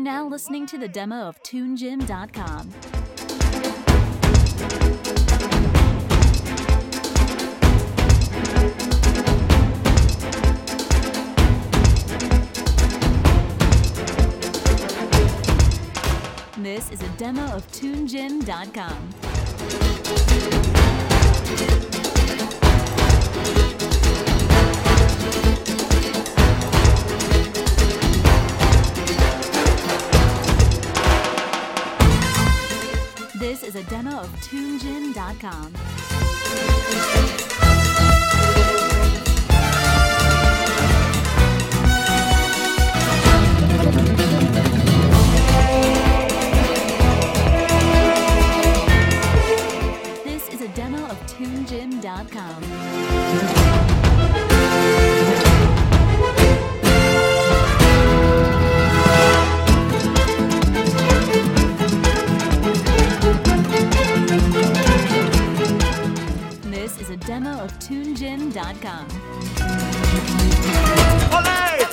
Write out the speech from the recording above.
now listening to the demo of TuneGym.com. This is a demo of TuneGym.com. This is a demo of TuneGym.com. This is a demo of TuneGym.com. This is a demo of TuneGym.com. Olé!